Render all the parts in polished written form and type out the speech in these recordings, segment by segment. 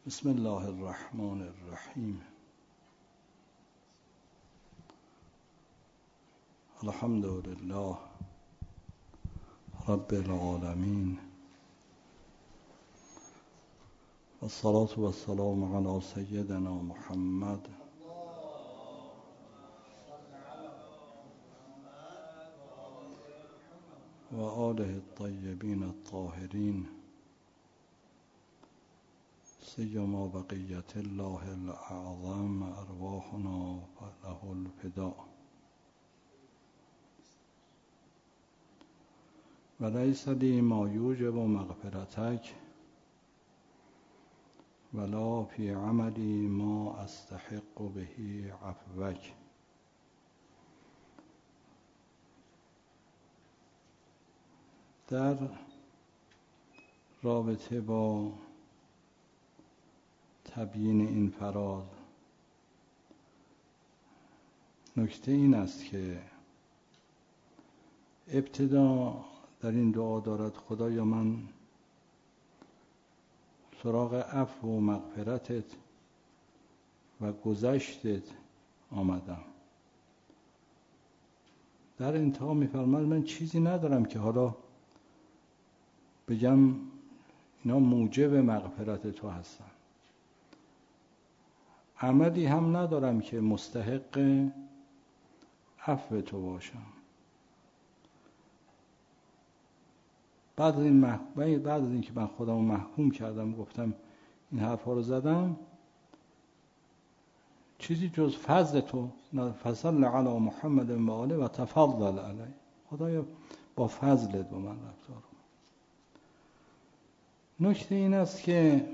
بسم الله الرحمن الرحیم. الحمد لله رب العالمین والصلاة والسلام علی سیدنا محمد و آله الطیبین الطاهرین سیما بقیت الله الاعظم ارواحنا له الفداء و لیس لی ما یوجب مغفرتک ولا فی عملی ما استحق به عفوک. در رابطه با تبیین این فراز نکته این است که ابتدا در این دعا دارد خدایا من سراغ عفو و مغفرتت و گذشتت آمدم. در انتها می‌فرماید من چیزی ندارم که حالا بگم اینا موجب مغفرت تو هستن، عملی هم ندارم که مستحق عفو تو باشم. بعد از این که من خودمو محکوم کردم گفتم این حرفا رو زدم، چیزی جز فضل تو فضل علی محمد و آله و تفضل علی، خدایا با فضلت با من رفتار کن. نکته این است که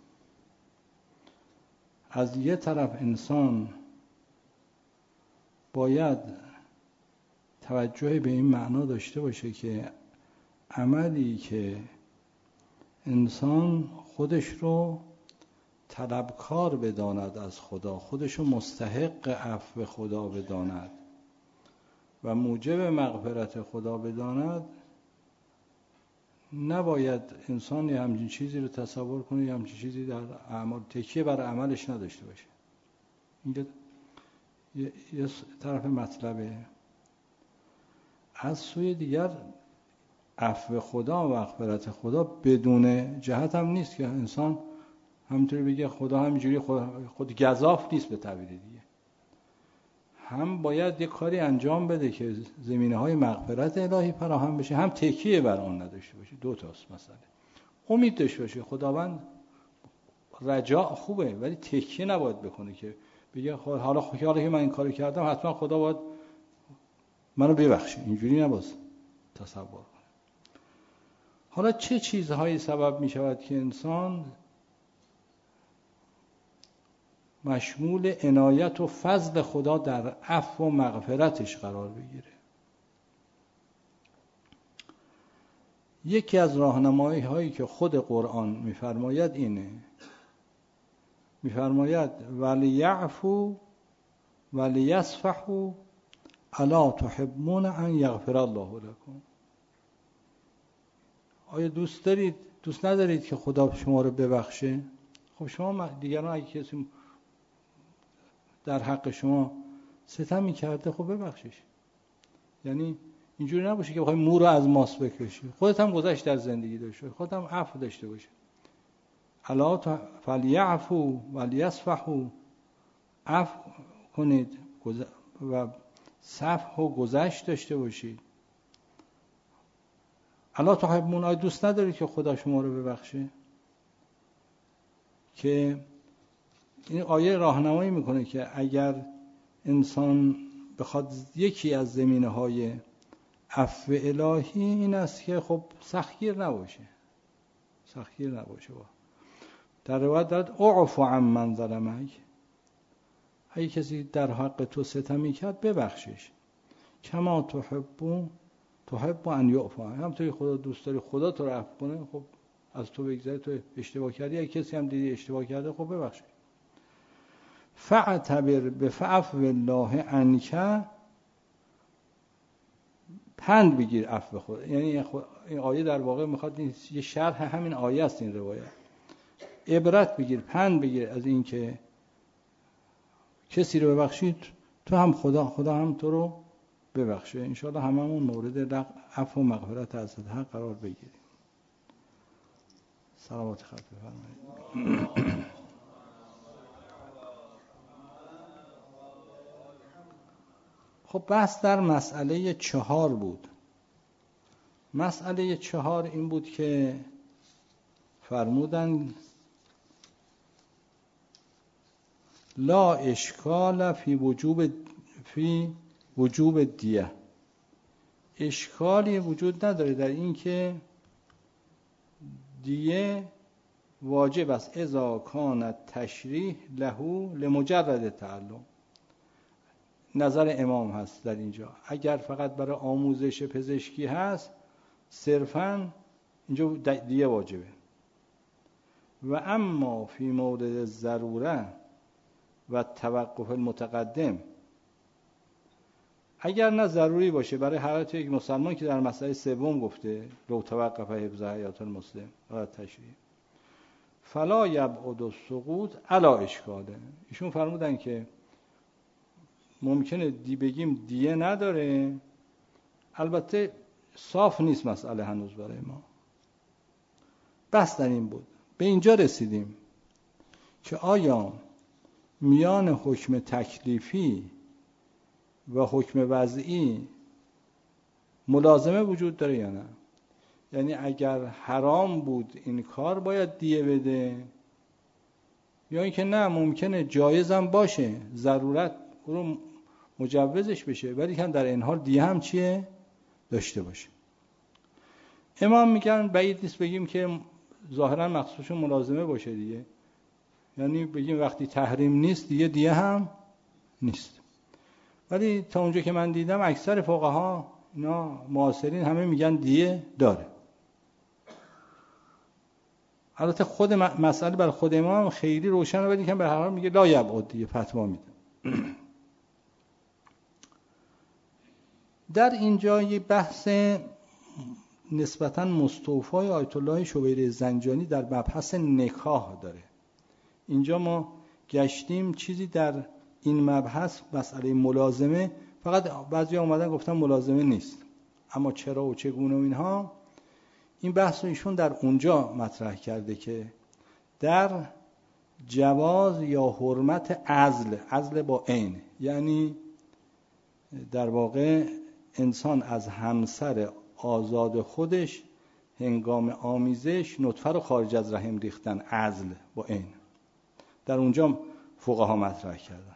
از یه طرف انسان باید توجه به این معنا داشته باشه که عملی که انسان خودش رو طلبکار بداند از خدا، خودش رو مستحق عفو خدا بداند و موجب مغفرت خدا بداند، نباید انسان یه همچین چیزی رو تصور کنه، یه همچین چیزی در اعمال تکیه بر عملش نداشته باشه. این یه طرف مطلبه. از سوی دیگر عفو خدا و مغفرت خدا بدون جهت هم نیست که انسان همینطوری بگه خدا همینجوری خود گزاف نیست به تعبیر دیگه، هم باید یه کاری انجام بده که زمینه‌های مغفرت الهی فراهم بشه، هم تکیه بر اون نداشته باشه. دو تاست مسئله. امید داشته باشه خداوند، رجاء خوبه ولی تکیه نباید بکنه که بگه حالا که من این کارو کردم حتما خدا باید منو ببخشه. اینجوری نباید تصور کنه. حالا چه چیزهایی سبب می شود که انسان مشمول عنایت و فضل خدا در عفو و مغفرتش قرار بگیره؟ یکی از راهنمایی هایی که خود قرآن می‌فرماید اینه، می‌فرماید ولیعفو ولیصفحوا الا تحبون ان یغفر الله لكم. آیا دوست ندارید که خدا شما رو ببخشه؟ خب شما دیگران اگه کسی در حق شما ستم می‌کرده خب ببخشش. یعنی اینجوری نباشه که بخوای مو رو از ماست بکشی، خودت هم گذشت در زندگی داشته باش، خودت هم عفو داشته باشه. الا فلیعفوا ولیصفحوا، عفو کنید و صفح و گذشت داشته باشید. الا تحبون، آیا دوست ندارید که خدا شما رو ببخشه؟ که این آیه راهنمایی میکنه که اگر انسان بخواد یکی از زمینه‌های عفو الهی این است که خب سختگیر نباشه. در روایت دارد اعفو عن من ظلمک، اگه کسی در حق تو ستمی کرد ببخشش. کما تحب ان یعفو، همونطوری خدا دوست داری خدا تو رو عفو کنه، خب از تو بگذره، تو اشتباه کردی، اگه کسی هم دیدی اشتباه کرده خب ببخشش. فاعتبر بعفو الله عنک، پند بگیر عفو خدا. یعنی این آیه در واقع میخواد یه شرح همین آیه است. این روایت عبرت بگیر، پند بگیر از این که کسی رو ببخشید تو هم خدا هم تو رو ببخشه. انشاءالله هممون مورد عفو و مغفرت حضرت حق قرار بگیریم. صلوات خط بفرمایید. خب بحث در مسئله 4 بود. مسئله 4 این بود که فرمودن لا اشکال فی وجوب دیه. اشکالی وجود نداره در این که دیه واجب است اذا کان تشریح له لمجرد تعلم. نظر امام هست در اینجا. اگر فقط برای آموزش پزشکی هست صرفاً اینجا دیه واجبه. و اما فی مورد ضروره و توقف المتقدم، اگر نه ضروری باشه برای حالت یک مسلمان که در مسئله 3 گفته لو توقف حفظ حیات المسلم و تشریع فلا یبعد السقوط علی اشکاله. ایشون فرمودن که ممکنه بگیم دیه نداره، البته صاف نیست مسئله هنوز برای ما. بس در این بود. به اینجا رسیدیم که آیا میان حکم تکلیفی و حکم وضعی ملازمه وجود داره یا نه؟ یعنی اگر حرام بود این کار باید دیه بده، یا اینکه نه ممکنه جایزم باشه، ضرورت رو مجوزش بشه، ولی که در این حال دیه هم چیه؟ داشته باشه. امام میگن بعید نیست بگیم که ظاهرا مقصودشون ملازمه باشه دیگه، یعنی بگیم وقتی تحریم نیست دیگه هم نیست. ولی تا اونجا که من دیدم اکثر فقها اینا معاصرین همه میگن دیه داره. البته خود مسئله بر خود امام خیلی روشنه، ولی که به هر حال میگه لا یبعد دیه فتوا میده. در اینجا یه بحث نسبتاً مستوفای آیت الله شبیره زنجانی در مبحث نکاح داره. اینجا ما گشتیم چیزی در این مبحث مسئله ملازمه، فقط بعضی اومدن گفتن ملازمه نیست، اما چرا و چگونه و اینها، این بحث رو ایشون در اونجا مطرح کرده که در جواز یا حرمت عزل با عین، یعنی در واقع انسان از همسر آزاد خودش هنگام آمیزش نطفه رو خارج از رحم ریختن، عزل با عین، در اونجا فقها مطرح کردن.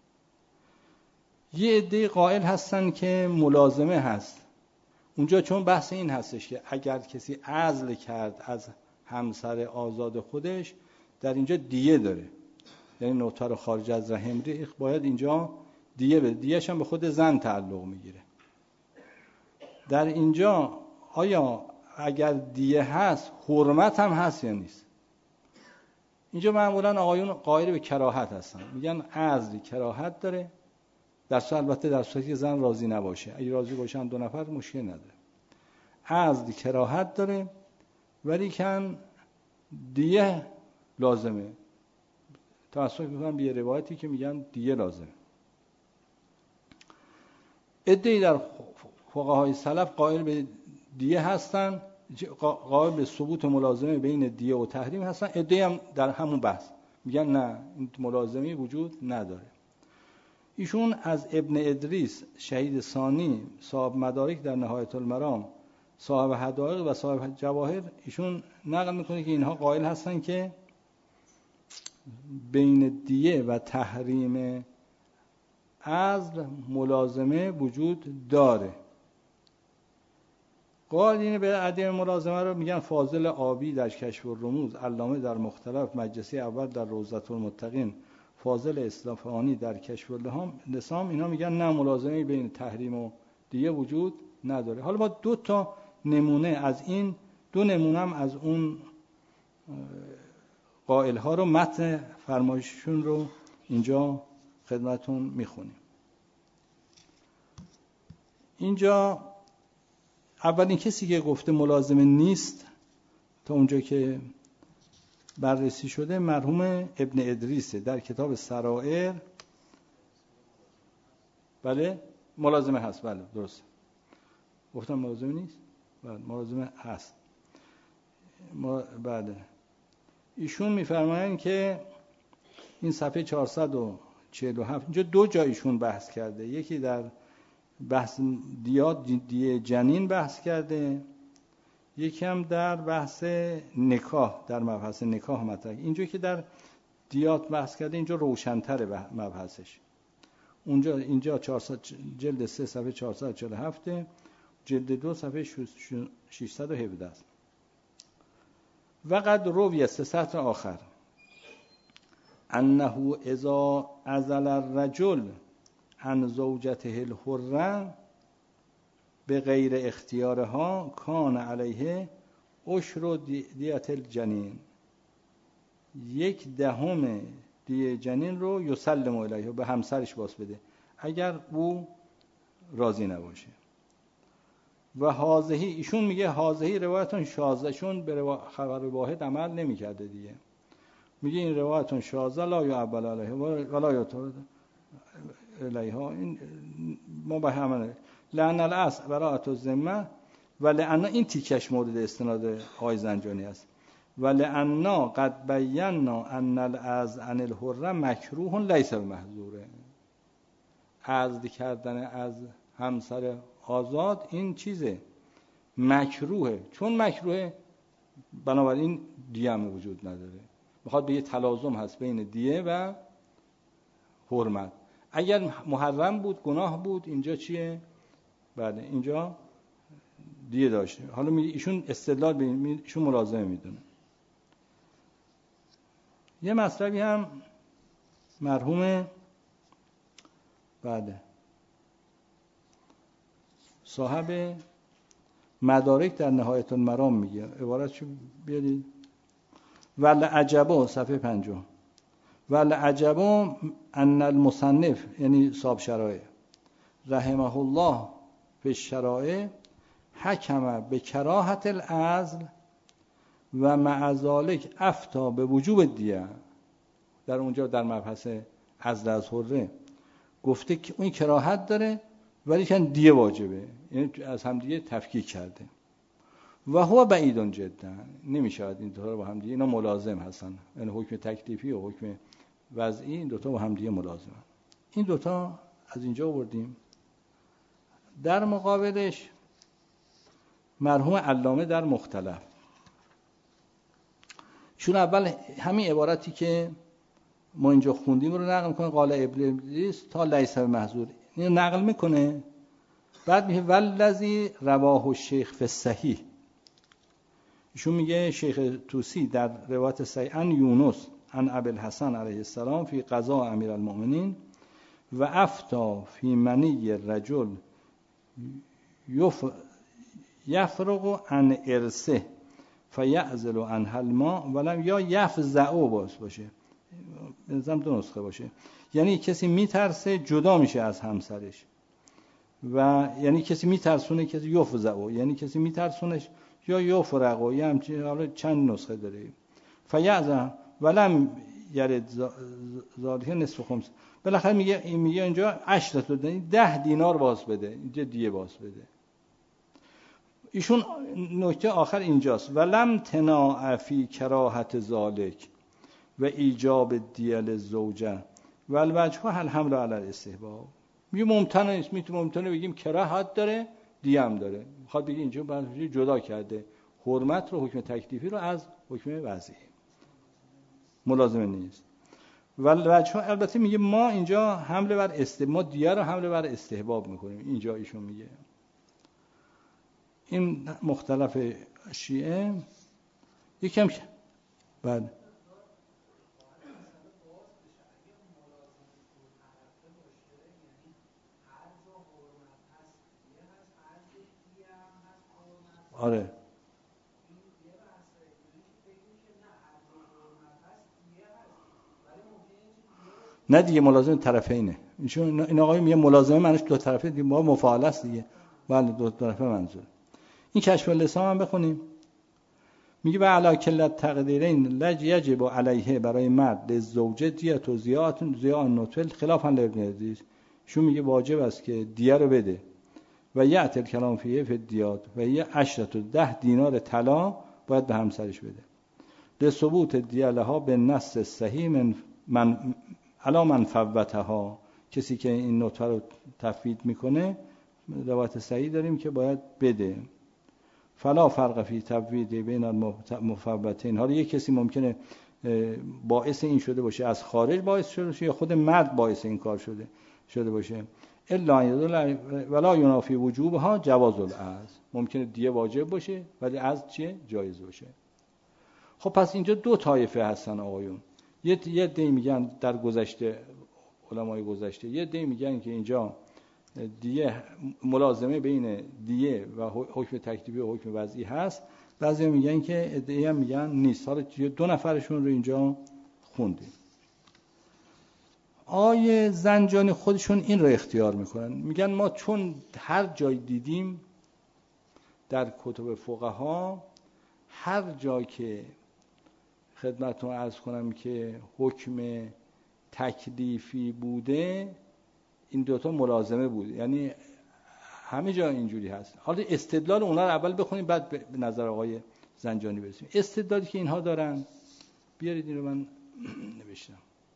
یه عده قائل هستن که ملازمه هست اونجا، چون بحث این هستش که اگر کسی عزل کرد از همسر آزاد خودش در اینجا دیه داره، یعنی نطفه رو خارج از رحم ریخت، باید اینجا دیه بده. دیهش هم به خود زن تعلق میگیره. در اینجا آیا اگر دیه هست حرمت هم هست یا نیست؟ اینجا معمولا آقایون قائل به کراهت هستن، میگن عزل کراهت داره، البته در صورتی که زن راضی نباشه. اگه راضی باشن 2 نفر مشکل نداره. عزل کراهت داره ولی کن دیه لازمه. توسط میکنم به روایتی که میگن دیه لازمه. عده‌ای در فقهای سلف قائل به دیه هستن، قائل به ثبوت ملازمه بین دیه و تحریم هستن. عده‌ای هم در همون بحث میگن نه این ملازمه وجود نداره. ایشون از ابن ادریس شهید ثانی صاحب مدارک در نهایت المرام، صاحب حدائق و صاحب جواهر، ایشون نقل میکنه که اینها قائل هستن که بین دیه و تحریم عزل ملازمه وجود داره. قائلین به عدم ملازمه رو میگن فاضل آبی در کشف الرموز، علامه در مختلف، مجلسی اول در روضة المتقین، فاضل اصفهانی در کشف اللسام، اینا میگن نه ملازمه بین تحریم و دیه وجود نداره. حالا ما 2 تا نمونه از این 2 نمونه هم از اون قائل ها رو متن فرمایششون رو اینجا خدمتون میخونیم. اینجا اولین کسی که گفته ملازمه نیست تا اونجا که بررسی شده مرحوم ابن ادریسه در کتاب سرائر. بله ملازمه هست، بله درست گفتم ملازمه نیست، بله ملازمه هست. بله ایشون میفرمایند که این صفحه 447 اینجا دو جا ایشون بحث کرده، یکی در بحث دیه جنین بحث کرده، یکی هم در بحث نکاح، در مبحث نکاح مطرح. اینجا که در دیات بحث کرده اینجا روشن‌تره مبحثش. اینجا جلد 3 صفحه 447، جلد 2 صفحه 617 است. و قد روی 3 سطر آخر انه اذا عزل الرجل عن زوجته الحره به غیر اختیارها کان علیه عشر دیت الجنین، 1/10 دیه جنین رو یسلم الیه، به همسرش باز بده اگر او راضی نباشه. و هازهی ایشون میگه هازهی روایتون شاذه، چون به خبر واحد عمل نمی‌کرده دیگه، میگه این روایتون شاذه لا یعبل علیه ولا یعتمد الیها، این ما به همه لعن الاصل براءت الذمه و لعن، این تیکش مورد استناد آقای زنجانی است، و لعن قد بینا ان العزل عن الحره مکروه لیس بمحظور، عزل کردن از همسر آزاد این چیزه مکروهه، چون مکروهه بنابراین دیه هم وجود نداره، میخواد به یه تلازم هست بین دیه و حرمت. اگر محرم بود گناه بود اینجا چیه؟ بله اینجا دیه داشته. حالا میگه ایشون استدلال به ایشون ملازمه میدونه. یه مطلبی هم مرحوم بله صاحب مدارک در نهایت المرام میگه، عبارتشو بیارید. ولعجبا صفحه 50 ولعجبا ان المصنف یعنی صاحب شرائع رحمه الله فی الشرائع حکم به کراهت العزل و مع ذلک افتی به وجوب دیه. در اونجا در مبحث عزل از حره گفته که اون کراهت داره ولی که دیه واجبه، یعنی از هم دیگه تفکیک کرده. و هو بعید جدا، نمیشود این دو تا با هم دیگه، اینا ملازم هستن، یعنی حکم تکلیفی و حکم وضعی این دو تا با هم دیگه ملازمن. این دو تا از اینجا آوردیم. در مقابلش مرحوم علامه در مختلف چون اول همین عبارتی که ما اینجا خوندیم رو نقل میکنه، قال ابن ادریس تا لیس بمحظور، اینو نقل میکنه، بعد میگه والذی رواه الشیخ فی الصحیح، ایشون میگه شیخ طوسی در روایت صحیح عن یونس عن ابی الحسن علیه السلام فی قضاء امیرالمؤمنین و افتی فی منی الرجل یفرغ عن ارثه فیعزل عنها الماء ولم یا یفزعو باشه، بنظرم دو نسخه باشه، یعنی کسی میترسه جدا میشه از همسرش، و یعنی کسی میترسونه کسی یفزعو، یعنی کسی میترسونش یا یفرغو، یا همچین، حالا چند نسخه داره. فیعزل ولم یرد ذالک نصف خمس، بالاخره میگه اینجا 10 دینار باز بده، اینجا دیه باز بده. ایشون نکته آخر اینجاست ولم تناع فی کراهت ذالک و ایجاب دیه للزوجه و الوجه الحمل علی الاستحباب. میگه ممتنع نیست، ممتنع بگیم کراهت داره دیه هم داره، میخواد بگه اینجا باید جدا کرده حرمت رو، حکم تکلیفی رو از حکم وضعی، ملازمه نیست. و الوجه البته میگه ما اینجا حمل بر ما دیه رو حمل بر استحباب میکنیم، اینجا ایشون میگه. این مختلف شیعه یکم بعد آره نه دیگه ملازم طرفینه، این آقای میگه ملازمه معنیش دو طرفه دیگه، ما مفاعله است دیگه، بله دو طرفه منظور. این کشف اللسان هم بخونیم. میگه و علی کلت تقدیرین لج یجب علیه، برای مرد زوجه دیت و زیاء نطفه خلافا لابن حدیث، شو میگه واجب است که دیه رو بده و یعت الکلام فیه فی الدیات و یه 10 دینار طلا باید به همسرش بده. لثبوت دیه لها به نص صحیح من علا من فوتها، کسی که این نطفه رو تفویض میکنه روایت صحیح داریم که باید بده. فلا فرق فی تفویض بین المفوتین. حالا یک کسی ممکنه باعث این شده باشه، از خارج باعث شده باشه یا خود مرد باعث این کار شده باشه. الا یدل ولا ینافی وجوبها جواز الاذ، ممکنه دیه واجب باشه ولی از چیه جایز باشه. خب پس اینجا دو طایفه هستن آقایون. یه دی میگن در گذشته، علمای گذشته یه دی میگن که اینجا دیه ملازمه بین دیه و حکم تکلیفی و حکم وضعی هست. بعضی میگن که ادعی هم میگن نیست. حالا دو نفرشون رو اینجا خوندیم. آیه زنجانی خودشون این رو اختیار میکنن، میگن ما چون هر جای دیدیم در کتب فقها، هر جا که خدمتتون عرض کنم که حکم تکلیفی بوده این دوتا ملازمه بود، یعنی همه جا اینجوری هست. حالا استدلال اونا رو اول بخونیم بعد به نظر آقای زنجانی برسیم. استدلالی که اینها دارن بیارید این رو من نوشتم.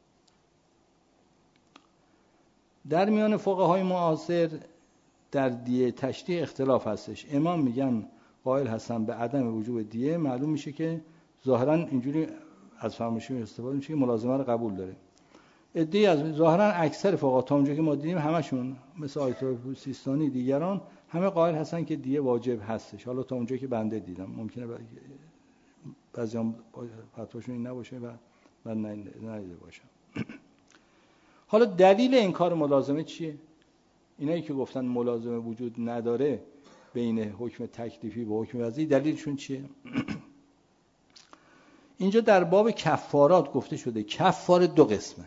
در میان فقهای معاصر در دیه تشریع اختلاف هستش. امام میگن قائل هستن به عدم وجوب دیه، معلوم میشه که ظاهرا اینجوری از فرمایشی استفاده میشه که ملازمه رو قبول داره. ادعی از ظاهرا اکثر فقها تا اونجا که ما دیدیم همشون مثل آیت الله سیستانی دیگران همه قائل هستن که دیه واجب هستش. حالا تا اونجا که بنده دیدم، ممکنه بعضیام فتواشون این نباشه و من ندیده باشم. حالا دلیل انکار ملازمه چیه؟ اینایی که گفتن ملازمه وجود نداره بین حکم تکلیفی و حکم وضعی، دلیلشون چیه؟ اینجا در باب کفارات گفته شده کفاره دو قسمه.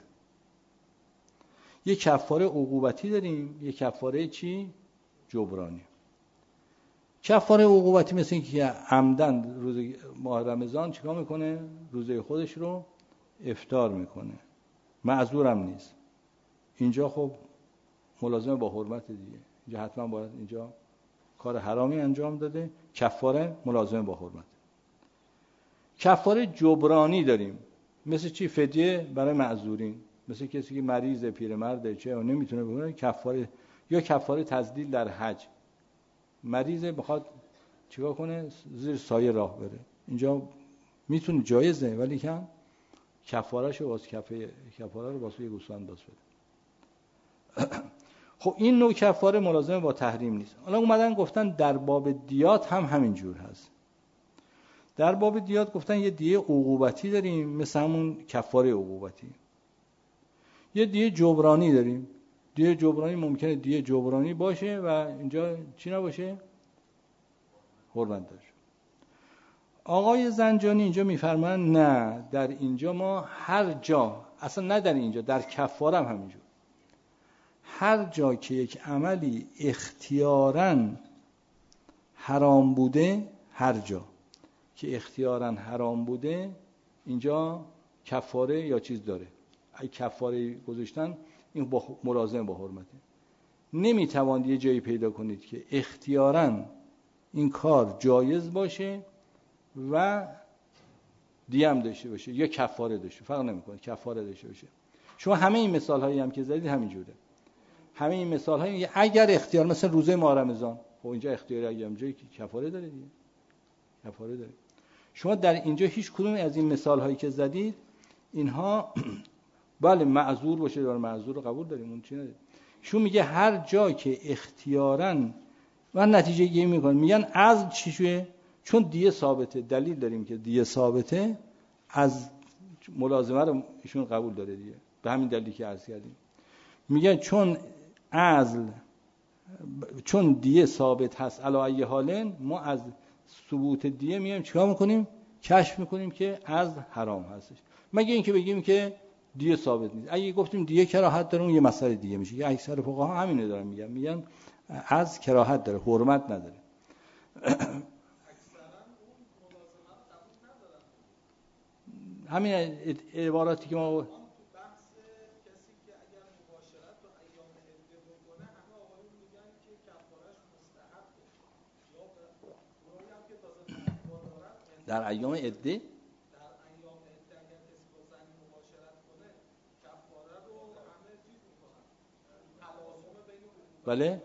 یک کفاره عقوبتی داریم، یک کفاره چی؟ جبرانی. کفاره عقوبتی مثل این که عمدن روز ماه رمضان چیکار میکنه؟ روزه خودش رو افطار میکنه، معذورم نیست. اینجا خب ملازمه با حرمت دیگه، اینجا حتما باید اینجا کار حرامی انجام داده، کفاره ملازمه با حرمت. کفاره جبرانی داریم، مثل چی؟ فدیه برای معذورین، مثل کسی که مریضه، پیرمرده، چه نمیتونه بکنه، کفاره. یا کفاره تزلیل در حج، مریضه بخواد چیکار کنه؟ زیر سایه راه بره، اینجا میتونه جایزه ولی کم کفارهشو واسه کفاره رو واسه یه گوسفند باز بده. خب این نوع کفاره ملازمه با تحریم نیست. حالا اومدن گفتن در باب دیات هم همین جور هست. در باب دیات گفتن یه دیه عقوبتی داریم مثل همون کفاره عقوبتی، یه دیه جبرانی داریم. دیه جبرانی ممکنه دیه جبرانی باشه و اینجا چی نباشه؟ حرمت داشته. آقای زنجانی اینجا میفرمان نه، در اینجا ما هر جا، اصلا نه در اینجا، در کفاره هم همینجور، هر جا که یک عملی اختیاراً حرام بوده، هر جا که اختیاراً حرام بوده اینجا کفاره یا چیز داره. اگه کفاره گذاشتن این با ملازمه با حرمته. نمیتواند یه جایی پیدا کنید که اختیاراً این کار جایز باشه و دیم داشته باشه یا کفاره داشته، فرق نمیکنه، کفاره داشته باشه. شما همه این مثال هایی هم که زدید همینجوره. همه این مثال هایی اگر اختیار، مثلا روزه ماه رمضان، خب اینجا اختیاری اگه اونجا کفاره داره دیگه، کفاره داره. شما در اینجا هیچ کدوم از این مثال هایی که زدید اینها بله معذور باشه، داره معذور رو قبول داریم، اون چی نداره. شما میگه هر جا که اختیاراً و نتیجه گیری میکنن، میگن از چی شوه؟ چون دیه ثابته، دلیل داریم که دیه ثابته، از ملازمه رو ایشون قبول داره دیگه، به همین دلیلی که عرض کردیم. میگن چون دیه ثابت هست علی ای حالن، ما از ثبوت دیه میایم چیکار میکنیم؟ کشف میکنیم که از حرام هستش، مگه اینکه بگیم که دیه ثابت نیست. اگه گفتیم دیه کراهت داره اون یه مسئله دیگه میشه، که اکثر فقها همینو دارن میگن از کراهت داره، حرمت نداره. همین عباراتی که ما در ایام عده اگر کسی با زنی مباشرت کنه کفاره رو همه چیز میکنن، تلاازم بین بله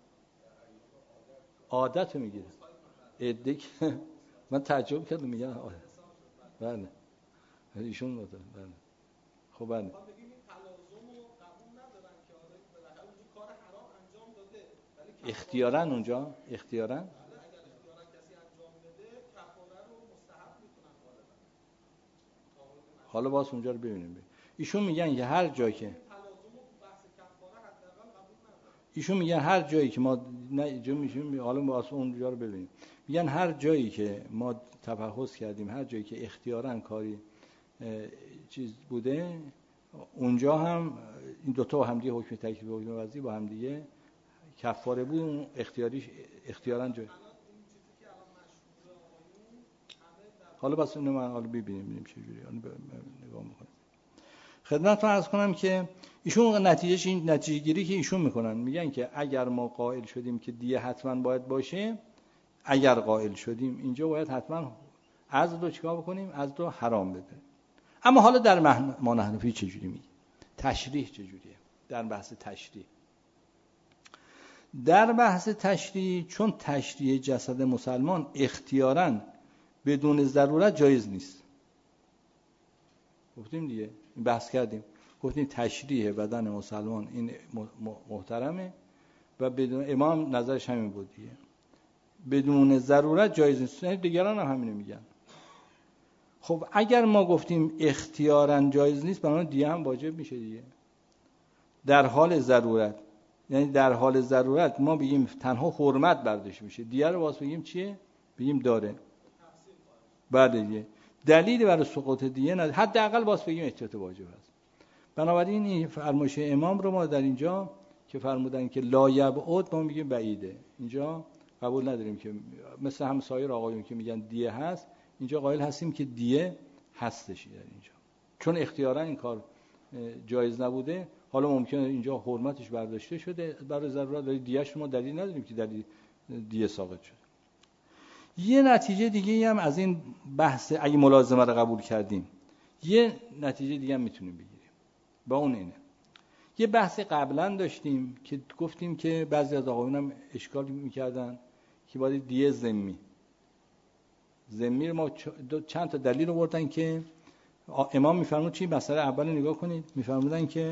عادت رو میگیره عده که من تعجب کردم میگن بله ایشون بله خب بله اختیاراً اونجا اختیاراً حالا باز اونجا رو ببینیم. ایشون میگن که هر جایی که ایشون میگن هر جایی که ما نه جو میشیم، حالا باز اونجا رو ببینیم، میگن هر جایی که ما تفحص کردیم، هر جایی که اختیاراً کاری چیز بوده، اونجا هم این دوتا با هم دیگه حکم تکلیف و حکم وضعی با هم دیگه کفاره بود، اون اختیاراً جای. حالا بس اینو من حالا ببینیم چه جوری نگاه میکنیم. خدمتتون عرض کنم که ایشون نتیجهش این نتیجه گیری که ایشون میکنن، میگن که اگر ما قائل شدیم که دیه حتما باید باشه، اگر قائل شدیم اینجا باید حتما عزل رو چیکار بکنیم؟ عزل رو حرام بده. اما حالا در مان حنفی چجوری میگه؟ تشریح چجوریه؟ در بحث تشریح، در بحث تشریح، چون تشریح جسد مسلمان اختیاراً بدون ضرورت جایز نیست. گفتیم دیگه، این بحث کردیم، گفتیم تشریح بدن مسلمان این محترمه و بدون، امام نظرش همین بود دیگه، بدون ضرورت جایز نیست. دیگران هم همینو میگن. خب اگر ما گفتیم اختیاراً جایز نیست، برای دیگه هم واجب میشه دیگه در حال ضرورت. یعنی در حال ضرورت ما بگیم تنها حرمت برداشت میشه، دیگه رو واسه بگیم چیه؟ بگیم داره. بعد دیگه دلیلی برای سقوط دیگه نداره، حداقل واسه بگیم احتیاط واجب است. بنابراین این فرمایش امام رو ما در اینجا که فرمودن که لا یبعد، ما میگیم بعیده، اینجا قبول نداریم که مثل هم سایر آقایون که میگن دیه هست، اینجا قائل هستیم که دیه هستش در اینجا، چون اختیارا این کار جایز نبوده. حالا ممکنه اینجا حرمتش برداشته شده برای ضرورت، ولی دیه‌اش ما دلیل نداریم که دلیل دیه ساقط شده. یه نتیجه دیگه هم از این بحث، اگه ملازمه رو قبول کردیم، یه نتیجه دیگه هم میتونیم بگیریم، با اون اینه. یه بحث قبلا داشتیم که گفتیم که بعضی از آقایون هم اشکال میکردن که باید دیه ذمی رو ما چند تا دلیل آوردن که امام میفرمود چی؟ مسئله اول نگاه کنید، میفرمودن که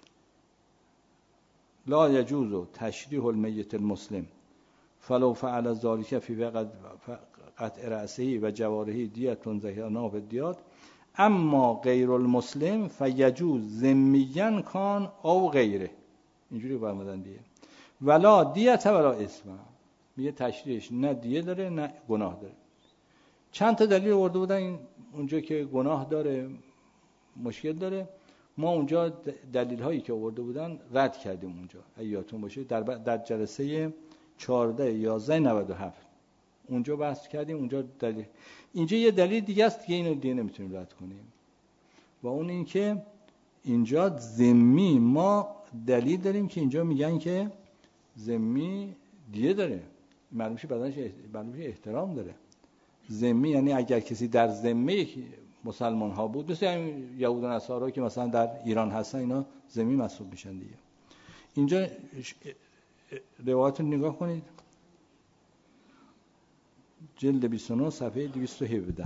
لا یجوز تشریح المیت المسلم فلو فعل ذلك فی قطع رأسه و جوارحه دیتون زهرنا و دیات، اما غیر المسلم فیجوز ذمیاً کان او غیره. اینجوری فرمودن دیگه، ولا دیت ولا اسم. میگه تشریحش نه دیه داره نه گناه داره. چند تا دلیل آورده بودن اونجا که گناه داره، مشکل داره. ما اونجا دلیل هایی که آورده بودن رد کردیم اونجا، یادتون باشه در جلسه 14/11/97 اونجا بحث کردیم. اونجا دلیل، اینجا یه دلیل دیگه است که اینو دیگه نمیتونیم رد کنیم، و اون این که اینجا ذمی ما دلیل داریم که اینجا میگن که ذمی دیه داره، معلوم شه بدنش احترام داره. ذمی یعنی اگر کسی در ذمه مسلمان ها بود، مثل یهود و نصارا که مثلا در ایران هستن، اینا ذمی محسوب میشن دیگه. اینجا روایت رو نگاه کنید، جلد 29 صفحه 217.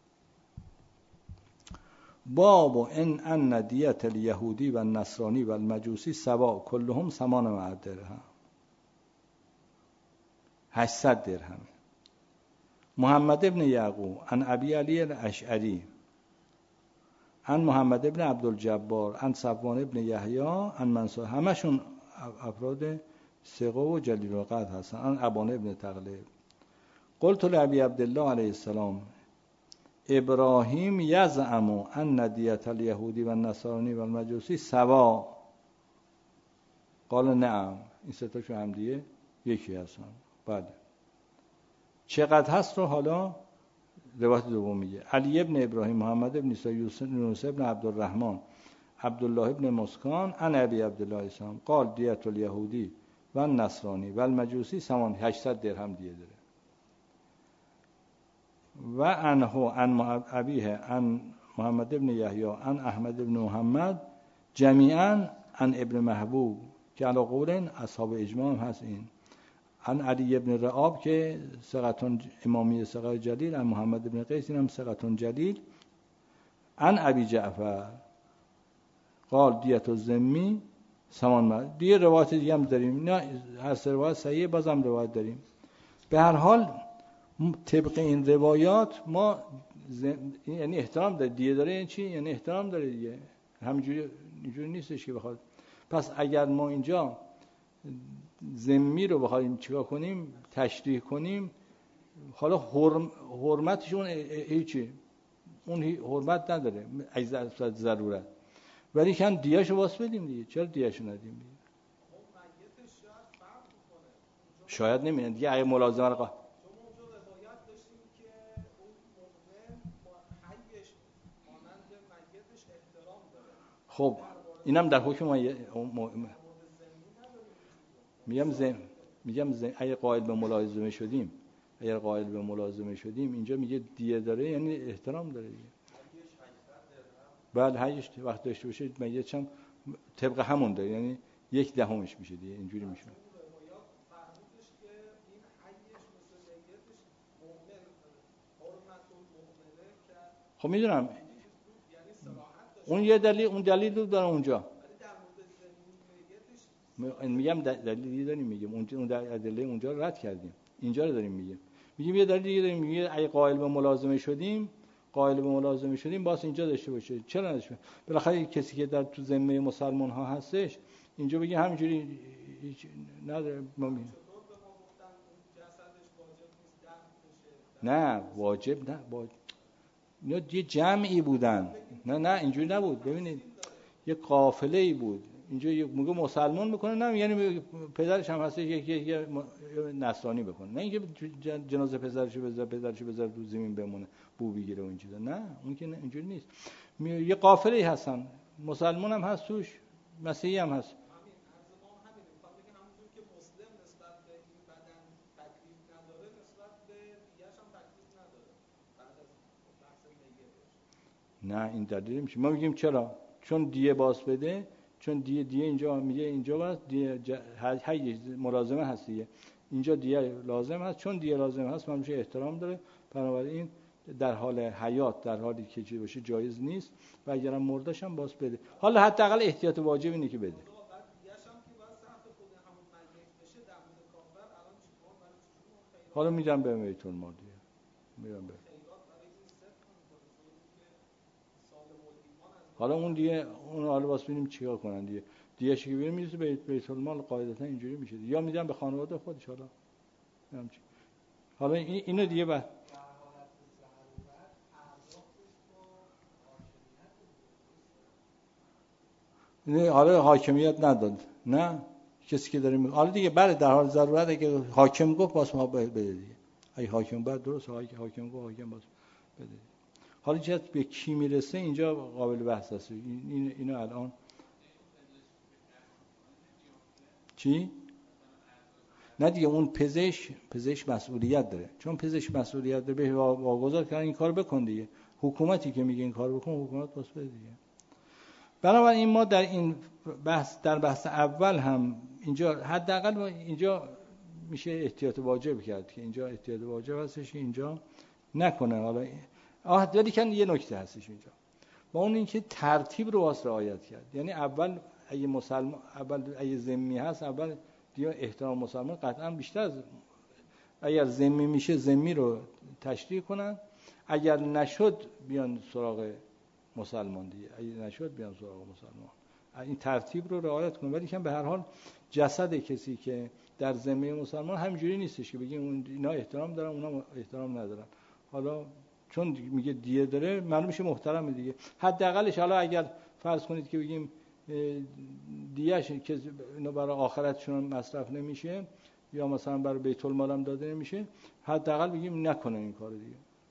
باب ان دیت الیهودی و النصرانی و المجوسی سوا کلهم 800 درهم، 800 درهم. محمد ابن یعقوب عن ابی علی الاشعری عن محمد ابن عبدالجبار عن صفوان ابن یحیی عن منصور، همشون افراد ثقه و جلیل القدر هستن. عن ابان ابن تغلب قلت لابی عبدالله علیه السلام ابراهیم یزعم ان دیت الیهودی و النصرانی و المجوسی سوا، قال نعم. این سه تاشون هم دیگه یکی هستن. بله، چقدر هست رو حالا روایت دوم میگه علی ابن ابراهیم محمد ابن عیسی یونس ابن عبدالرحمن عبدالله ابن مسکان عن ابی عبدالله اسلام قال دیت الیهودی و النصرانی و المجوسی سمان 800 درهم دیه داره. و عنه عن ابیه عن محمد ابن یحیی عن احمد ابن محمد جمیعا عن ابن محبوب که علی قول اصحاب اجماع هست. این عن علی ابن رعاب که ثقتون امامی ثقه جلیل، عن محمد ابن قیس هم ثقتون جلیل، عن ابی جعفر قال دیت الذمی سمان. دیگه روایت دیگه هم داریم، نه هر سه روایت صحیحه، بازم روایت داریم. به هر حال طبق این روایات ما یعنی احترام داره. دیگه داره یعنی چی؟ یعنی احترام داره دیگه، همینجوری نیستش که بخواد. پس اگر ما اینجا ذمی رو بخوایم چیکار کنیم، تشریح کنیم، حالا حرمتشون هیچی، اون حرمت نداره از ضرورت، ولی کن دیه‌شو واسه بدیم دیگه. چرا دیه‌شو ندیم دیگه؟ شاید نمیدن دیگه. اگه ملازمه رو خب اینم در حکم میگم اگه قائل به ملازمه شدیم، اینجا میگه دیه داره یعنی احترام داره دیگه. بعد هیچ وقت داشته باشه میگه چم طبق همون داره، یعنی 1/10 میشه دیگه، اینجوری میشه. خب میدونم اون یه دلیل، اون دلیل رو داره اونجا. میگم دلیلی داریم، میگم اون دلیل اونجا رد کردیم، اینجا رو داریم میگیم یه دلیل دیگه داریم. میگه اگه قائل به ملازمه شدیم باز اینجا داشته باشه. چرا نداشته؟ بالاخره کسی که در تو ذمه مسلمان ها هستش اینجا بگه همینجوری نداره. نه واجب نه، اینا یه جمعی بودن. نه اینجوری نبود. ببینید یه قافله‌ای بود اینجا، میگه مسلمان میکنه، نه یعنی پدرش هم هست یه نصرانی بکنه، نه اینکه جنازه پدرشو بذاره تو زمین بمونه بو بگیره و این چیزا. نه اون که اینجوری نیست. یه قافله‌ای هستن، مسلمان هم هست توش، مسیحی هم هست. نه این دلیل میشه. ما میگیم چرا؟ چون دیه باز بده، چون دیه اینجا میگه اینجا باز دیه هی ملازمه هست دیگه، اینجا دیه لازم هست. چون دیه لازم هست ما میشه احترام داره، بنابراین در حال حیات، در حالی که چی باشه جایز نیست، و اگرم مردش هم باز بده. حالا حداقل احتیاط واجب اینه که بده. حالا میدم به بیت المال دیگه، میدم به. حالا اون دیگه اون حالا واسه ببینیم چیکار کنن دیگه. دیگه‌اش که بریم میرسه به بیت المال، قاعدتا اینجوری میشه، یا میدم به خانواده خودش. حالا اینو دیگه بعد نه، حالا حاکمیت نداد، نه کسی که داره حالا دیگه بعد در حال ضرورت اگه حاکم گفت واسه ما بده دیگه. اگه حاکم بعد درست حاکم گفت حاکم باز بده. حالا چه به کی میرسه اینجا قابل بحث است. اینو الان چی؟ نه دیگه اون پزشک مسئولیت داره، چون پزشک مسئولیت داره به واگذار کردن این کار بکن دیگه. حکومتی که میگه این کار بکن، حکومت واسه بده دیگه. بنابراین ما در این بحث اول هم اینجا حداقل اینجا میشه احتیاط واجب کرد که اینجا احتیاط واجب هستش اینجا نکنه. حالا ولی که یه نکته هستش اینجا با اون اینکه ترتیب رو واسه رعایت کرد. یعنی اول اگه ذمی هست اول دیگه احترام مسلمان قطعا بیشتر از اگر ذمی میشه ذمی رو تشریح کنن، اگر نشد بیان سراغ مسلمان دیگه، اگه نشد بیان سراغ مسلمان. این ترتیب رو رعایت کنن. ولی که به هر حال جسد کسی که در ذمه مسلمان همینجوری نیستش که بگیم اینا احترام دارن اونا احترام ندارن. حالا چون میگه دیه داره معلوم میشه محترمه دیگه. حداقلش حالا اگر فرض کنید که بگیم دیه‌اش که اینا برای آخرتشون مصرف نمیشه یا مثلا برای بیت المال هم داده نمیشه، حداقل بگیم نکنه این کارو دیگه.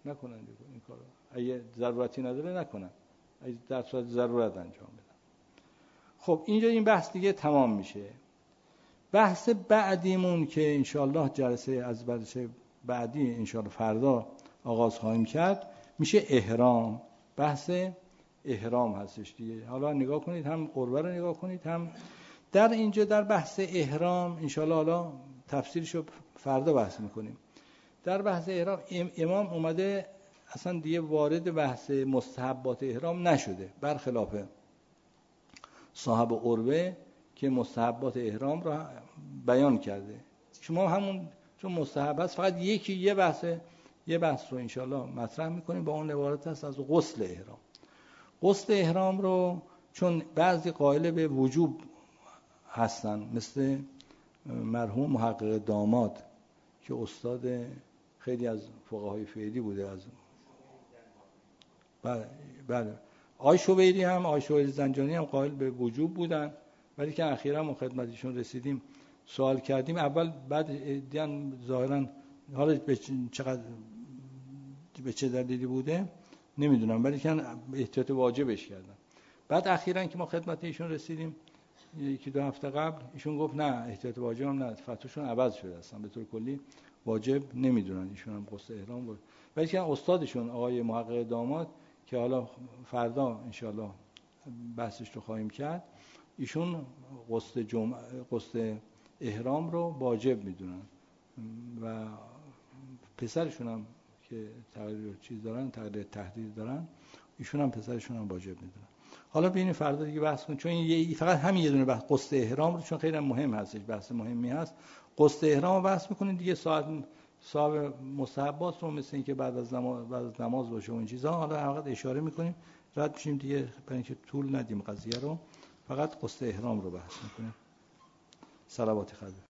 نکنن این کارو. اگه ضرورتی نداره نکنن، اگه در صورت ضرورت انجام بدن. خب اینجا این بحث دیگه تمام میشه. بحث بعدیمون که انشالله جلسه بعدی انشالله فردا آغاز خواهیم کرد میشه احرام. بحث احرام هستش دیگه. حالا نگاه کنید، هم قربه رو نگاه کنید، هم در اینجا در بحث احرام انشالله حالا تفسیرشو فردا بحث میکنیم. در بحث احرام امام اومده اصلا دیگه وارد بحث مستحبات احرام نشده، برخلاف صاحب قربه که مستحبات احرام را بیان کرده. شما همون چون مستحب است فقط یه بحث رو انشالله مطرح میکنیم، با اون عبارت است از غسل احرام. غسل احرام رو چون بعضی قائل به وجوب هستن، مثل مرحوم محقق داماد که استاد خیلی از فقهای فعلی بوده، از بله آقای شویری زنجانی هم قائل به وجوب بودن، ولی که اخیراً ما خدمتشون رسیدیم سوال کردیم، اول بعد دیدن ظاهراً حالا به چه دلیلی بوده نمیدونم، ولی که احتیاط واجبش کردن. بعد اخیراً که ما خدمت ایشون رسیدیم یکی دو هفته قبل، ایشون گفت نه احتیاط واجب هم نه، فتواشون عوض شده اصلا، به طور کلی واجب نمیدونن ایشون هم غسل احرام بود. ولی که استادشون آقای محقق داماد که حالا فردا انشالله بحثش رو خواهیم کرد، ایشون غسل احرام رو واجب میدونن و پسرشون هم که تقریر چیز دارن، تحریر دارن، ایشون هم پسرشون هم واجب میدونن. حالا ببینیم فردا دیگه بحث کنیم، چون فقط همین یه دونه بحث غسل احرام رو چون خیلی مهم هستش، بحث مهمی هست. غسل احرام رو بحث میکنیم دیگه، صاحب مستحبات رو مثل این که بعد از نماز باشه و این چیزا حالا فقط اشاره میکنیم، رد میشیم دیگه، برای اینکه طول ندیم قضیه رو، فقط غسل احرام رو بحث میکنیم. صلوات خدا.